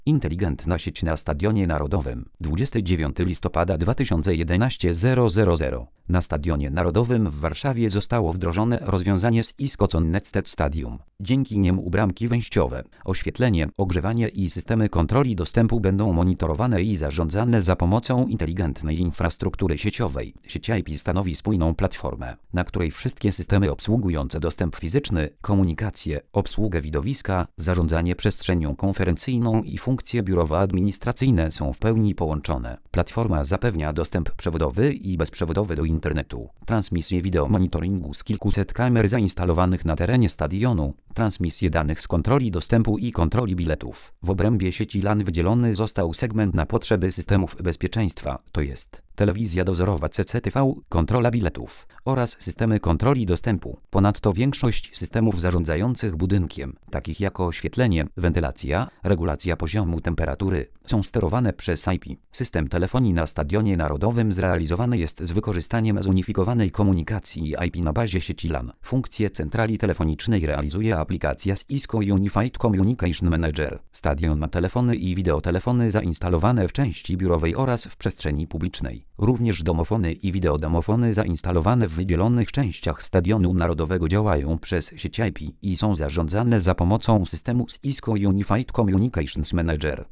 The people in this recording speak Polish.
Inteligentna sieć na Stadionie Narodowym. 29 listopada 2011 0:00. Na Stadionie Narodowym w Warszawie zostało wdrożone rozwiązanie z Iskoconnected Stadium. Dzięki niemu bramki wejściowe, oświetlenie, ogrzewanie i systemy kontroli dostępu będą monitorowane i zarządzane za pomocą inteligentnej infrastruktury sieciowej. Sieć IP stanowi spójną platformę, na której wszystkie systemy obsługujące dostęp fizyczny, komunikację, obsługę widowiska, zarządzanie przestrzenią konferencyjną i funkcje biurowo-administracyjne są w pełni połączone. Platforma zapewnia dostęp przewodowy i bezprzewodowy do internetu, transmisję wideo monitoringu z kilkuset kamer zainstalowanych na terenie stadionu, transmisję danych z kontroli dostępu i kontroli biletów. W obrębie sieci LAN wydzielony został segment na potrzeby systemów bezpieczeństwa, to jest telewizja dozorowa CCTV, kontrola biletów oraz systemy kontroli dostępu. Ponadto większość systemów zarządzających budynkiem, takich jak oświetlenie, wentylacja, regulacja poziomu temperatury, są sterowane przez IP. System telefonii na Stadionie Narodowym zrealizowany jest z wykorzystaniem zunifikowanej komunikacji IP na bazie sieci LAN. Funkcję centrali telefonicznej realizuje aplikacja Cisco Unified Communication Manager. Stadion ma telefony i wideotelefony zainstalowane w części biurowej oraz w przestrzeni publicznej. Również domofony i wideodomofony zainstalowane w wydzielonych częściach Stadionu Narodowego działają przez sieć IP i są zarządzane za pomocą systemu Cisco Unified Communications Manager.